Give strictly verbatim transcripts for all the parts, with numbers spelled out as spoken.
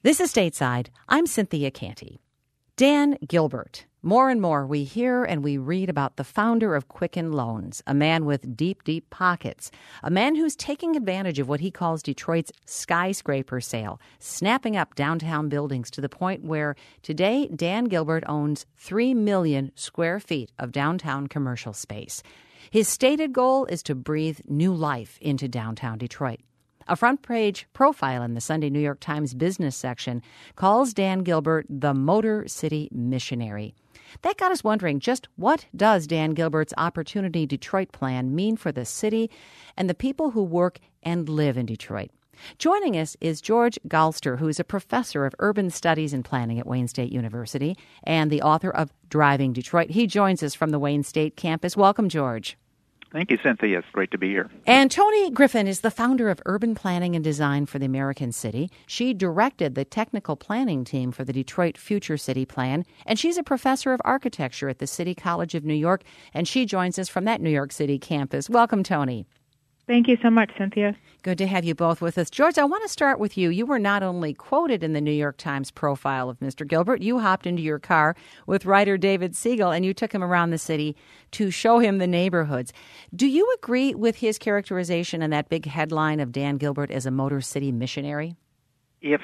This is Stateside. I'm Cynthia Canty. Dan Gilbert. More and more we hear and we read about the founder of Quicken Loans, a man with deep, deep pockets, a man who's taking advantage of what he calls Detroit's skyscraper sale, snapping up downtown buildings to the point where today Dan Gilbert owns three million square feet of downtown commercial space. His stated goal is to breathe new life into downtown Detroit. A front-page profile in the Sunday New York Times business section calls Dan Gilbert the Motor City Missionary. That got us wondering, just what does Dan Gilbert's Opportunity Detroit plan mean for the city and the people who work and live in Detroit? Joining us is George Galster, who is a professor of urban studies and planning at Wayne State University and the author of Driving Detroit. He joins us from the Wayne State campus. Welcome, George. Thank you, Cynthia. It's great to be here. And Toni Griffin is the founder of Urban Planning and Design for the American City. She directed the technical planning team for the Detroit Future City Plan, and she's a professor of architecture at the City College of New York, and she joins us from that New York City campus. Welcome, Toni. Thank you so much, Cynthia. Good to have you both with us. George, I want to start with you. You were not only quoted in the New York Times profile of Mister Gilbert, you hopped into your car with writer David Siegel and you took him around the city to show him the neighborhoods. Do you agree with his characterization and that big headline of Dan Gilbert as a Motor City missionary? If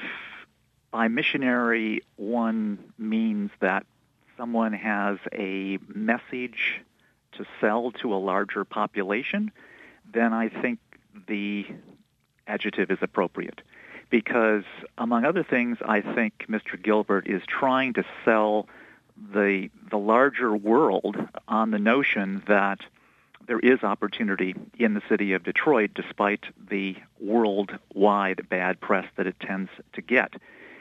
by missionary one means that someone has a message to sell to a larger population, then I think the adjective is appropriate. Because, among other things, I think Mister Gilbert is trying to sell the the larger world on the notion that there is opportunity in the city of Detroit despite the worldwide bad press that it tends to get.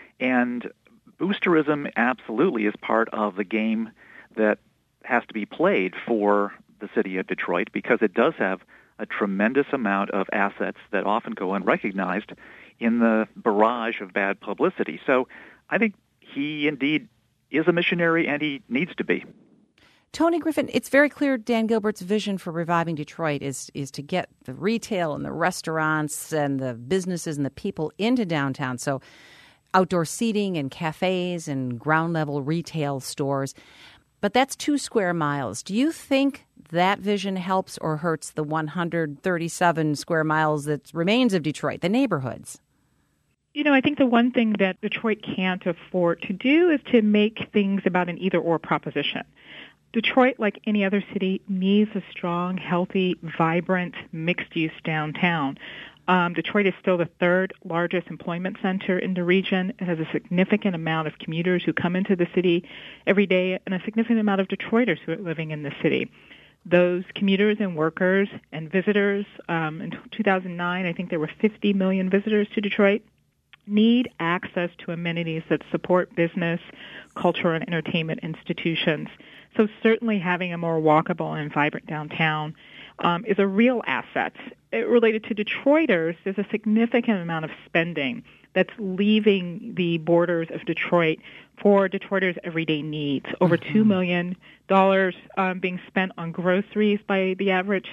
And boosterism absolutely is part of the game that has to be played for the city of Detroit because it does have a tremendous amount of assets that often go unrecognized in the barrage of bad publicity. So I think he indeed is a missionary, and he needs to be. Toni Griffin, it's very clear Dan Gilbert's vision for reviving Detroit is is to get the retail and the restaurants and the businesses and the people into downtown. So outdoor seating and cafes and ground-level retail stores. But that's two square miles. Do you think that vision helps or hurts the one hundred thirty-seven square miles that remains of Detroit, the neighborhoods? You know, I think the one thing that Detroit can't afford to do is to make things about an either-or proposition. Detroit, like any other city, needs a strong, healthy, vibrant, mixed-use downtown. Um, Detroit is still the third largest employment center in the region. It has a significant amount of commuters who come into the city every day and a significant amount of Detroiters who are living in the city. Those commuters and workers and visitors, um, in two thousand nine, I think there were fifty million visitors to Detroit, need access to amenities that support business, culture, and entertainment institutions. So certainly having a more walkable and vibrant downtown um, is a real asset. It, related to Detroiters, there's a significant amount of spending that's leaving the borders of Detroit for Detroiters' everyday needs. Over mm-hmm. two million dollars um, being spent on groceries by the average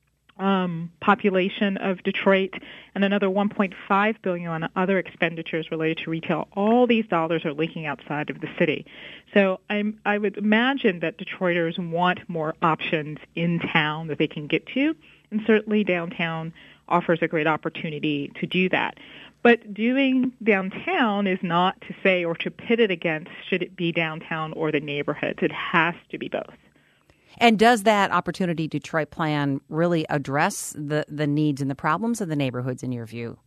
um, population of Detroit, and another one point five billion dollars on other expenditures related to retail. All these dollars are leaking outside of the city. So I'm, I would imagine that Detroiters want more options in town that they can get to, and certainly downtown offers a great opportunity to do that. But doing downtown is not to say or to pit it against should it be downtown or the neighborhoods. It has to be both. And does that Opportunity Detroit plan really address the, the needs and the problems of the neighborhoods in your view?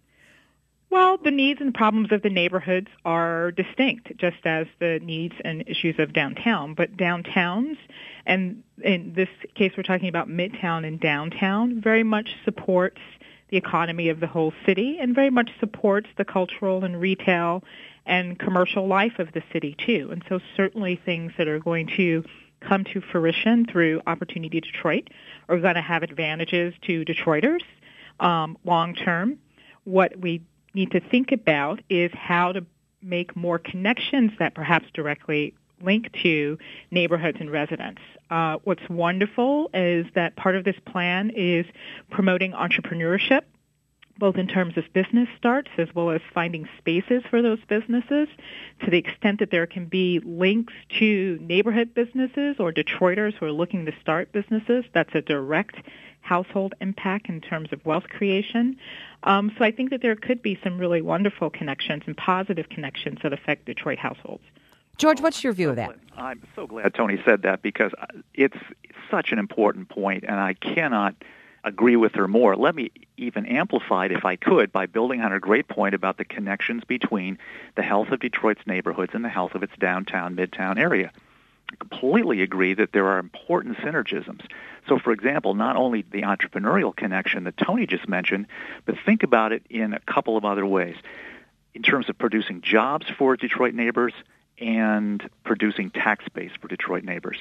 Well, the needs and problems of the neighborhoods are distinct, just as the needs and issues of downtown. But downtowns, and in this case we're talking about Midtown and downtown, very much supports the economy of the whole city and very much supports the cultural and retail and commercial life of the city, too. And so certainly things that are going to come to fruition through Opportunity Detroit are going to have advantages to Detroiters um, long term. What we need to think about is how to make more connections that perhaps directly link to neighborhoods and residents. Uh, what's wonderful is that part of this plan is promoting entrepreneurship, both in terms of business starts as well as finding spaces for those businesses, to the extent that there can be links to neighborhood businesses or Detroiters who are looking to start businesses. That's a direct household impact in terms of wealth creation. Um, so I think that there could be some really wonderful connections and positive connections that affect Detroit households. George, what's your view of that? I'm so glad Tony said that, because it's such an important point, and I cannot agree with her more. Let me even amplify it, if I could, by building on her great point about the connections between the health of Detroit's neighborhoods and the health of its downtown, midtown area. I completely agree that there are important synergisms. So, for example, not only the entrepreneurial connection that Tony just mentioned, but think about it in a couple of other ways. In terms of producing jobs for Detroit neighbors and producing tax base for Detroit neighbors.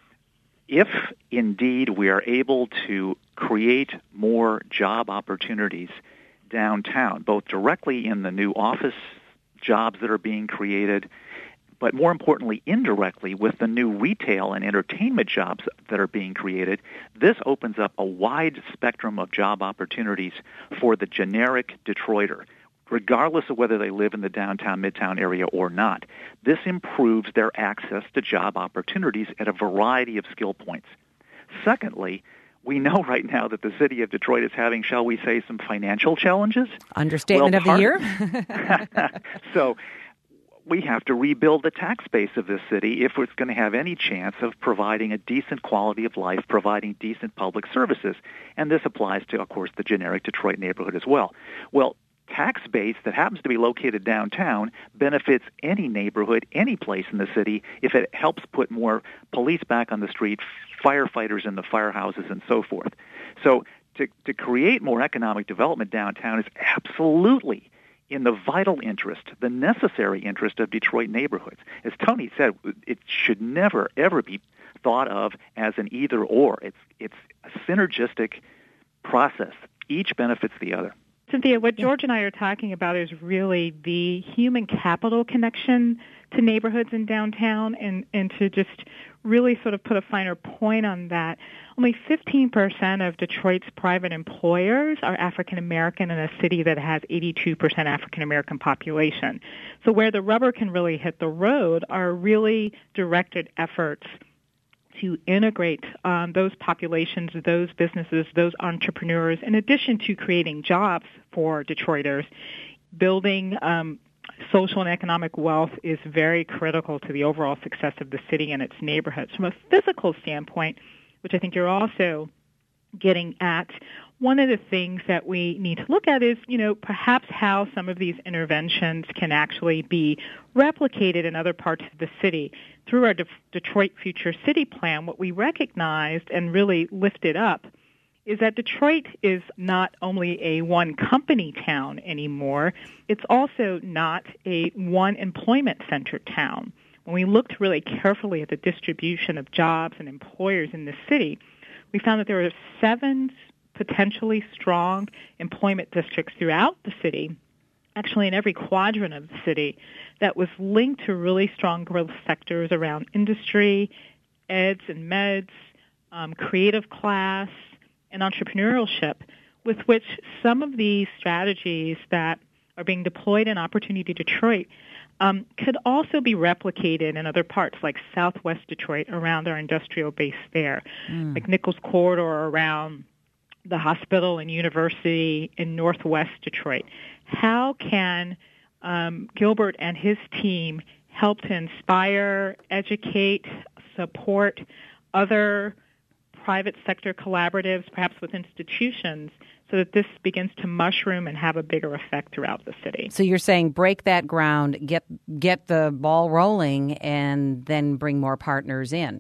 If indeed we are able to create more job opportunities downtown, both directly in the new office jobs that are being created, but more importantly, indirectly with the new retail and entertainment jobs that are being created, this opens up a wide spectrum of job opportunities for the generic Detroiter, regardless of whether they live in the downtown, midtown area or not. This improves their access to job opportunities at a variety of skill points. Secondly, we know right now that the city of Detroit is having, shall we say, some financial challenges. Understatement well, of the year. So we have to rebuild the tax base of this city if it's going to have any chance of providing a decent quality of life, providing decent public services. And this applies to, of course, the generic Detroit neighborhood as well. Well, tax base that happens to be located downtown benefits any neighborhood, any place in the city, if it helps put more police back on the street, firefighters in the firehouses, and so forth. So to, to create more economic development downtown is absolutely in the vital interest, the necessary interest of Detroit neighborhoods. As Tony said, it should never, ever be thought of as an either-or. It's, it's a synergistic process. Each benefits the other. Cynthia, what George and I are talking about is really the human capital connection to neighborhoods in downtown, and, and to just really sort of put a finer point on that. Only fifteen percent of Detroit's private employers are African American in a city that has eighty-two percent African American population. So where the rubber can really hit the road are really directed efforts to integrate um, those populations, those businesses, those entrepreneurs, in addition to creating jobs for Detroiters. Building um, social and economic wealth is very critical to the overall success of the city and its neighborhoods. From a physical standpoint, which I think you're also getting at, one of the things that we need to look at is, you know, perhaps how some of these interventions can actually be replicated in other parts of the city. Through our De- Detroit Future City Plan, what we recognized and really lifted up is that Detroit is not only a one-company town anymore, it's also not a one-employment-centered town. When we looked really carefully at the distribution of jobs and employers in the city, we found that there were seven potentially strong employment districts throughout the city, actually in every quadrant of the city, that was linked to really strong growth sectors around industry, eds and meds, um, creative class, and entrepreneurship, with which some of these strategies that are being deployed in Opportunity Detroit um, could also be replicated in other parts, like Southwest Detroit, around our industrial base there, mm. like Nichols Corridor around the hospital and university in Northwest Detroit. How can um, Gilbert and his team help to inspire, educate, support other private sector collaboratives, perhaps with institutions, so that this begins to mushroom and have a bigger effect throughout the city? So you're saying break that ground, get get the ball rolling, and then bring more partners in.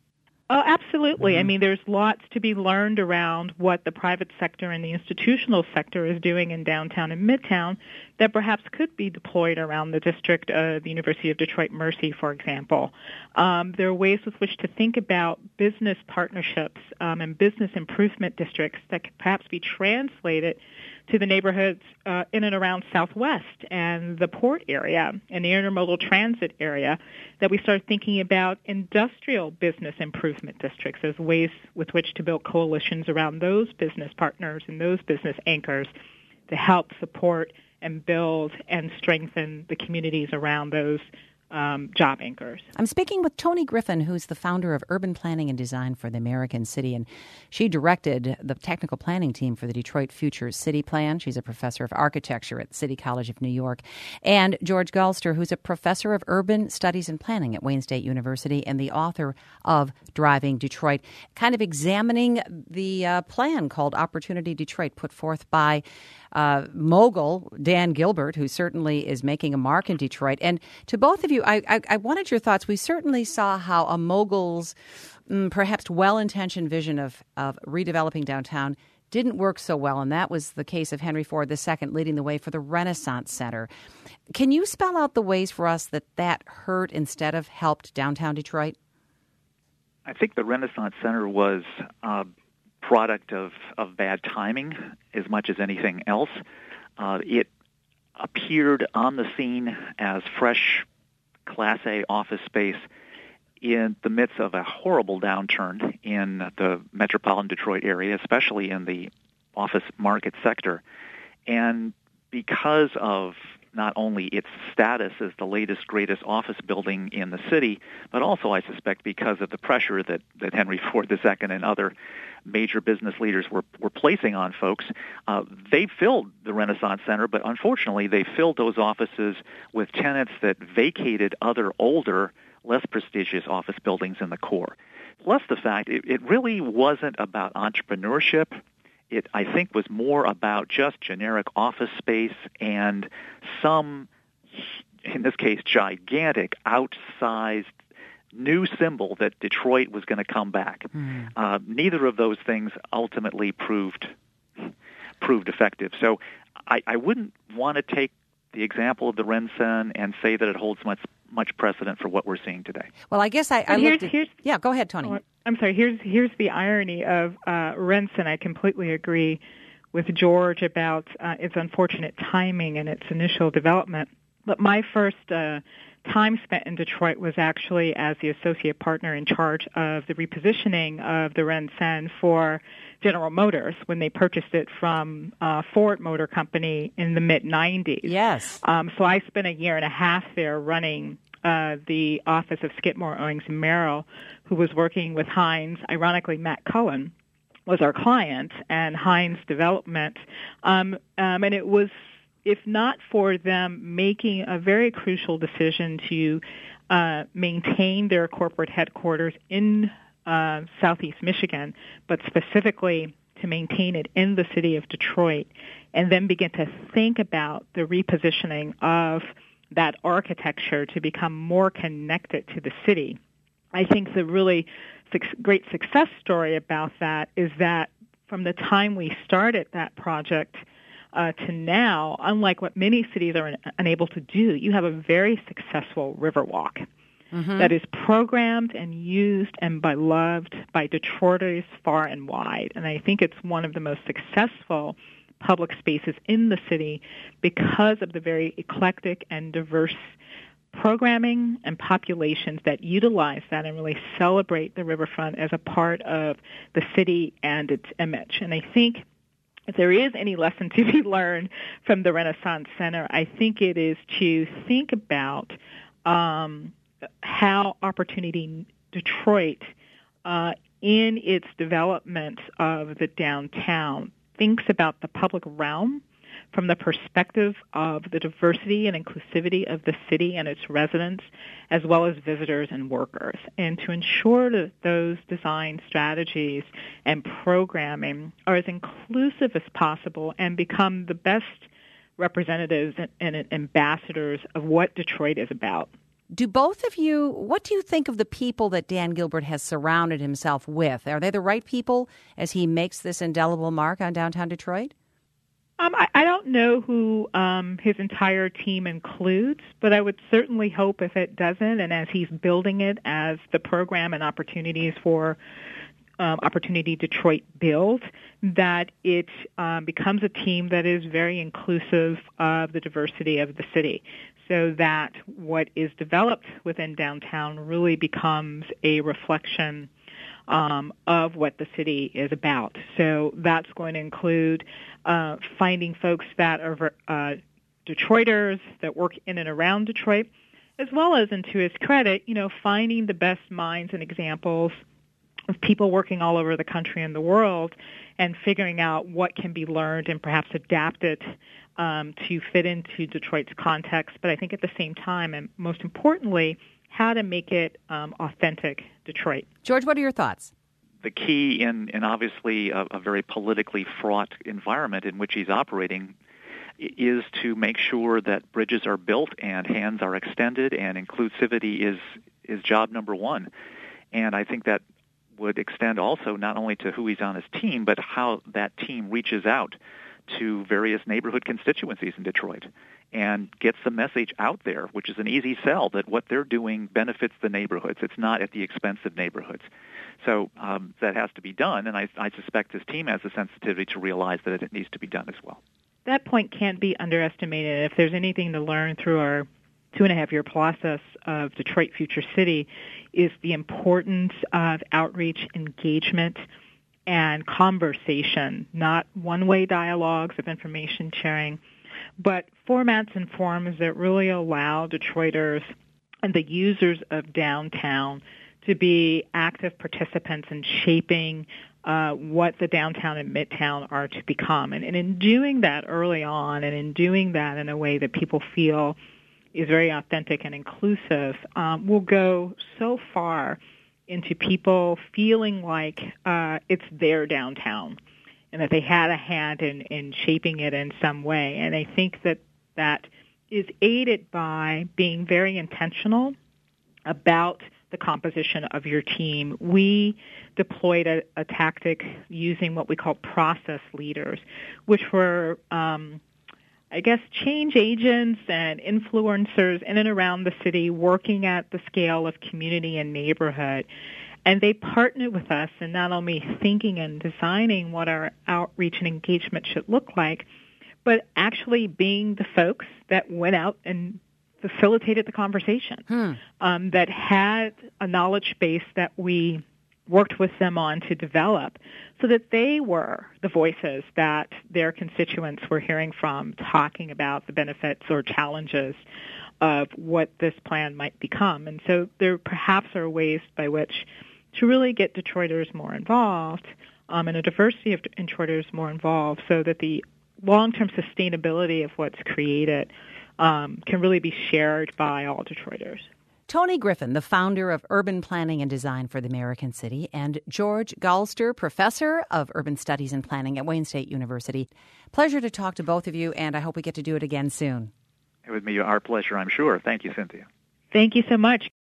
Oh, absolutely. Mm-hmm. I mean, there's lots to be learned around what the private sector and the institutional sector is doing in downtown and midtown that perhaps could be deployed around the district of the University of Detroit Mercy, for example. Um, there are ways with which to think about business partnerships um, and business improvement districts that could perhaps be translated to the neighborhoods uh, in and around Southwest and the port area and the intermodal transit area, that we start thinking about industrial business improvement districts as ways with which to build coalitions around those business partners and those business anchors to help support and build and strengthen the communities around those Um, job anchors. I'm speaking with Toni Griffin, who's the founder of Urban Planning and Design for the American City, and she directed the technical planning team for the Detroit Future City Plan. She's a professor of architecture at the City College of New York. And George Galster, who's a professor of urban studies and planning at Wayne State University and the author of Driving Detroit, kind of examining the uh, plan called Opportunity Detroit, put forth by uh, mogul Dan Gilbert, who certainly is making a mark in Detroit. And to both of you, I, I, I wanted your thoughts. We certainly saw how a mogul's mm, perhaps well-intentioned vision of, of redeveloping downtown didn't work so well, and that was the case of Henry Ford the Second leading the way for the Renaissance Center. Can you spell out the ways for us that that hurt instead of helped downtown Detroit? I think the Renaissance Center was a product of, of bad timing as much as anything else. Uh, it appeared on the scene as fresh Class A office space in the midst of a horrible downturn in the metropolitan Detroit area, especially in the office market sector. And because of not only its status as the latest, greatest office building in the city, but also, I suspect, because of the pressure that, that Henry Ford the Second and other major business leaders were, were placing on folks, uh, they filled the Renaissance Center, but unfortunately they filled those offices with tenants that vacated other older, less prestigious office buildings in the core. Plus the fact it, it really wasn't about entrepreneurship. It, I think, was more about just generic office space and some, in this case, gigantic, outsized new symbol that Detroit was going to come back. Mm. Uh, neither of those things ultimately proved proved effective. So I, I wouldn't want to take the example of the RenCen and say that it holds much much precedent for what we're seeing today. Well, I guess I, I here's, looked at... Here's, yeah, go ahead, Toni. Oh, I'm sorry. Here's here's the irony of uh, RenCen. I completely agree with George about uh, its unfortunate timing and its initial development. But my first uh, time spent in Detroit was actually as the associate partner in charge of the repositioning of the RenCen for General Motors when they purchased it from uh, Ford Motor Company in the mid nineties. Yes. Um, so I spent a year and a half there running uh, the office of Skidmore, Owings and Merrill, who was working with Hines. Ironically, Matt Cullen was our client, and Hines Development. Um, um, and it was, if not for them making a very crucial decision to uh, maintain their corporate headquarters in uh, Southeast Michigan, but specifically to maintain it in the city of Detroit, and then begin to think about the repositioning of that architecture to become more connected to the city. I think the really great success story about that is that from the time we started that project uh, to now, unlike what many cities are unable to do, you have a very successful Riverwalk mm-hmm. that is programmed and used and beloved by Detroiters far and wide. And I think it's one of the most successful public spaces in the city because of the very eclectic and diverse programming and populations that utilize that and really celebrate the riverfront as a part of the city and its image. And I think if there is any lesson to be learned from the Renaissance Center, I think it is to think about um, how Opportunity Detroit, uh, in its development of the downtown, thinks about the public realm from the perspective of the diversity and inclusivity of the city and its residents, as well as visitors and workers, and to ensure that those design strategies and programming are as inclusive as possible and become the best representatives and ambassadors of what Detroit is about. Do both of you, what do you think of the people that Dan Gilbert has surrounded himself with? Are they the right people as he makes this indelible mark on downtown Detroit? Um, I, I don't know who um, his entire team includes, but I would certainly hope if it doesn't, and as he's building it as the program and opportunities for um, Opportunity Detroit build, that it um, becomes a team that is very inclusive of the diversity of the city, so that what is developed within downtown really becomes a reflection um, of what the city is about. So that's going to include uh, finding folks that are uh, Detroiters that work in and around Detroit, as well as, and to his credit, you know, finding the best minds and examples of people working all over the country and the world and figuring out what can be learned and perhaps adapted um, to fit into Detroit's context. But I think at the same time, and most importantly, how to make it um, authentic Detroit. George, what are your thoughts? The key in, in obviously a, a very politically fraught environment in which he's operating is to make sure that bridges are built and hands are extended, and inclusivity is is job number one. And I think that would extend also not only to who he's on his team, but how that team reaches out to various neighborhood constituencies in Detroit and gets the message out there, which is an easy sell, that what they're doing benefits the neighborhoods. It's not at the expense of neighborhoods. So um, that has to be done, and I, I suspect his team has the sensitivity to realize that it needs to be done as well. That point can't be underestimated. If there's anything to learn through our two-and-a-half-year process of Detroit Future City, is the importance of outreach, engagement, and conversation, not one-way dialogues of information sharing, but formats and forms that really allow Detroiters and the users of downtown to be active participants in shaping uh, what the downtown and midtown are to become. And, and in doing that early on, and in doing that in a way that people feel is very authentic and inclusive, um, will go so far into people feeling like uh, it's their downtown and that they had a hand in, in shaping it in some way. And I think that that is aided by being very intentional about the composition of your team. We deployed a, a tactic using what we call process leaders, which were, um, I guess, change agents and influencers in and around the city working at the scale of community and neighborhood. And they partnered with us in not only thinking and designing what our outreach and engagement should look like, but actually being the folks that went out and facilitated the conversation, hmm. um, that had a knowledge base that we worked with them on to develop so that they were the voices that their constituents were hearing from, talking about the benefits or challenges of what this plan might become. And so there perhaps are ways by which to really get Detroiters more involved um, and a diversity of Detroiters more involved so that the long-term sustainability of what's created um, can really be shared by all Detroiters. Tony Griffin, the founder of Urban Planning and Design for the American City, and George Galster, professor of urban studies and planning at Wayne State University. Pleasure to talk to both of you, and I hope we get to do it again soon. It would be our pleasure, I'm sure. Thank you, Cynthia. Thank you so much.